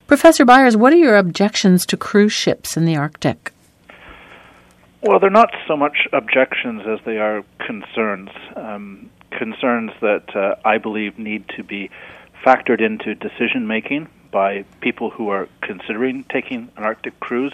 Professor Byers, what are your objections to cruise ships in the Arctic? Well, they're not so much objections as they are concerns. Concerns that I believe need to be factored into decision-making by people who are considering taking an Arctic cruise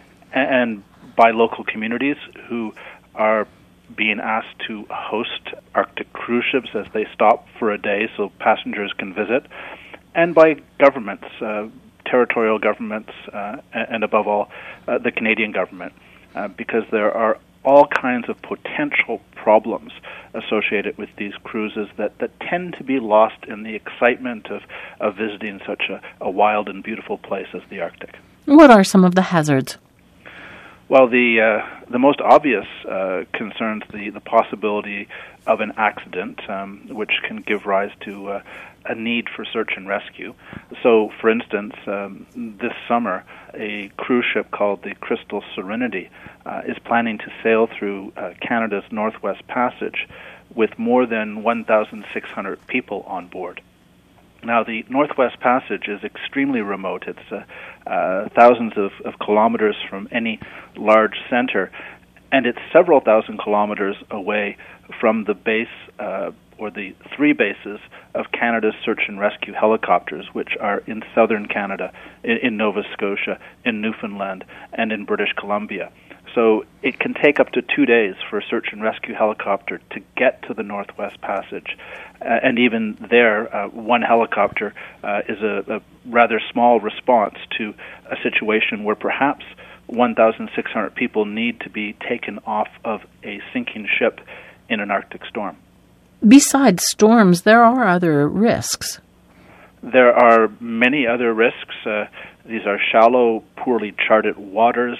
and by local communities who are being asked to host Arctic cruise ships as they stop for a day so passengers can visit, and by governments, territorial governments, and above all, the Canadian government, because there are all kinds of potential problems associated with these cruises that tend to be lost in the excitement of visiting such a wild and beautiful place as the Arctic. What are some of the hazards? Well, the most obvious concerns the possibility of an accident, which can give rise to a need for search and rescue. So, for instance, this summer, a cruise ship called the Crystal Serenity is planning to sail through Canada's Northwest Passage with more than 1,600 people on board. Now, the Northwest Passage is extremely remote. It's thousands of kilometers from any large center, and it's several thousand kilometers away from the base or the three bases of Canada's search and rescue helicopters, which are in southern Canada, in Nova Scotia, in Newfoundland, and in British Columbia. So it can take up to 2 days for a search and rescue helicopter to get to the Northwest Passage. And even there, one helicopter is a rather small response to a situation where perhaps 1,600 people need to be taken off of a sinking ship in an Arctic storm. Besides storms, there are other risks. There are many other risks. These are shallow, poorly charted waters.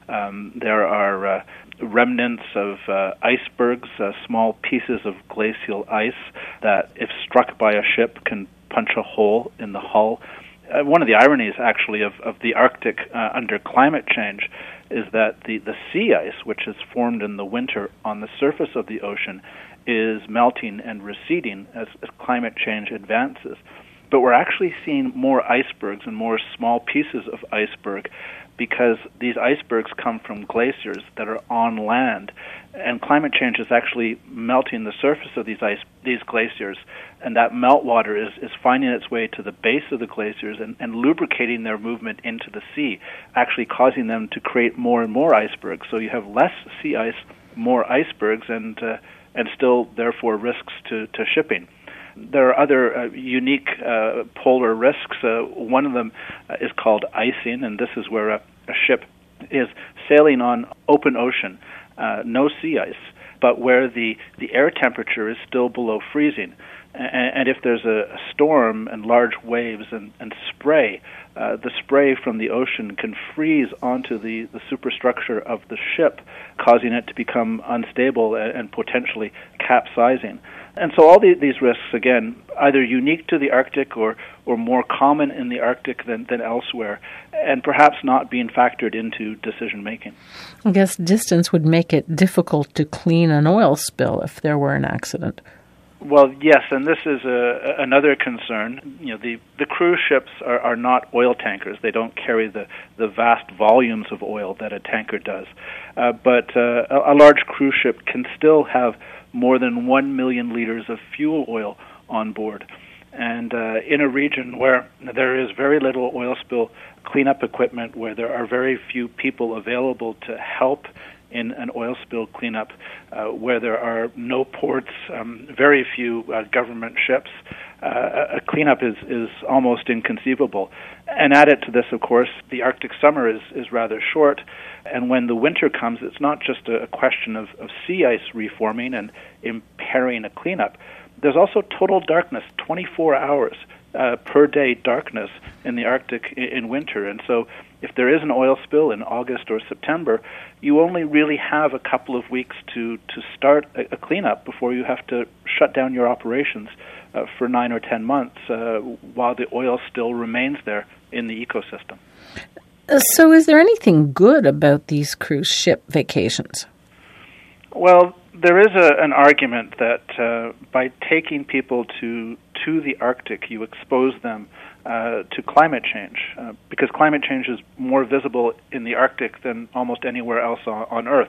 There are remnants of icebergs, small pieces of glacial ice that, if struck by a ship, can punch a hole in the hull. One of the ironies, actually, of the Arctic under climate change is that the sea ice, which is formed in the winter on the surface of the ocean, is melting and receding as climate change advances. But we're actually seeing more icebergs and more small pieces of iceberg because these icebergs come from glaciers that are on land, and climate change is actually melting the surface of these glaciers, and that meltwater is finding its way to the base of the glaciers and lubricating their movement into the sea, actually causing them to create more and more icebergs. So you have less sea ice, more icebergs, and still, therefore, risks to shipping. There are other unique polar risks. One of them is called icing, and this is where a ship is sailing on open ocean, no sea ice, but where the air temperature is still below freezing. And if there's a storm and large waves and spray, the spray from the ocean can freeze onto the superstructure of the ship, causing it to become unstable and potentially capsizing. And so all these risks, again, either unique to the Arctic or more common in the Arctic than elsewhere, and perhaps not being factored into decision-making. I guess distance would make it difficult to clean an oil spill if there were an accident. Well, yes, and this is another concern. You know, the cruise ships are not oil tankers. They don't carry the vast volumes of oil that a tanker does. But a large cruise ship can still have more than 1 million liters of fuel oil on board. And in a region where there is very little oil spill cleanup equipment, where there are very few people available to help in an oil spill cleanup, where there are no ports, very few government ships, a cleanup is almost inconceivable. And added to this, of course, the Arctic summer is rather short, and when the winter comes, it's not just a question of sea ice reforming and impairing a cleanup. There's also total darkness, 24 hours per day darkness in the Arctic in winter. And so if there is an oil spill in August or September, you only really have a couple of weeks to start a cleanup before you have to shut down your operations for 9 or 10 months while the oil still remains there in the ecosystem. So is there anything good about these cruise ship vacations? Well, there is an argument that by taking people to the Arctic, you expose them to climate change, because climate change is more visible in the Arctic than almost anywhere else on Earth.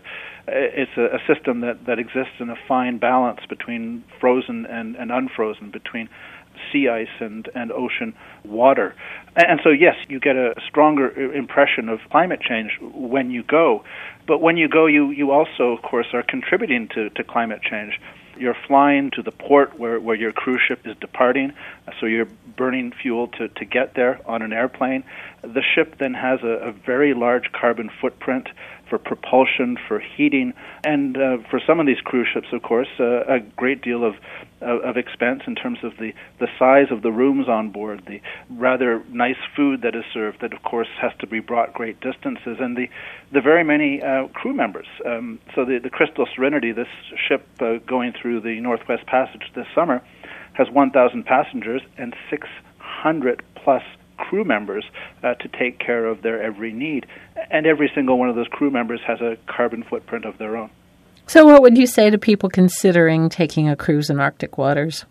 It's a system that exists in a fine balance between frozen and unfrozen, between sea ice and ocean water. And so, yes, you get a stronger impression of climate change when you go. But when you go, you also, of course, are contributing to climate change. You're flying to the port where your cruise ship is departing, so you're burning fuel to get there on an airplane. The ship then has a very large carbon footprint for propulsion, for heating, and for some of these cruise ships, of course, a great deal of expense in terms of the size of the rooms on board, the rather nice food that is served that, of course, has to be brought great distances, and the very many crew members. So the Crystal Serenity, this ship going through the Northwest Passage this summer, has 1,000 passengers and 600-plus crew members to take care of their every need. And every single one of those crew members has a carbon footprint of their own. So what would you say to people considering taking a cruise in Arctic waters?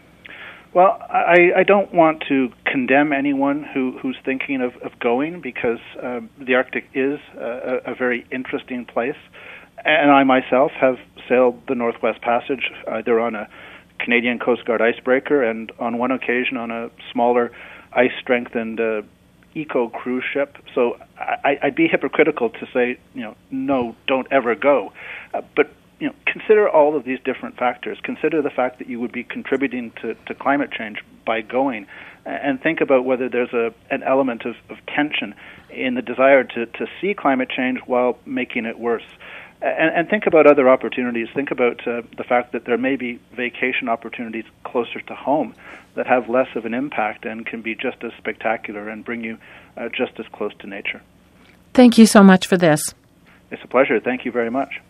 Well, I don't want to condemn anyone who's thinking of going, because the Arctic is a very interesting place. And I myself have sailed the Northwest Passage either on a Canadian Coast Guard icebreaker and on one occasion on a smaller ice-strengthened eco cruise ship. So I'd be hypocritical to say, no, don't ever go. But consider all of these different factors. Consider the fact that you would be contributing to climate change by going, and think about whether there's an element of tension in the desire to see climate change while making it worse. And think about other opportunities. Think about the fact that there may be vacation opportunities closer to home that have less of an impact and can be just as spectacular and bring you just as close to nature. Thank you so much for this. It's a pleasure. Thank you very much.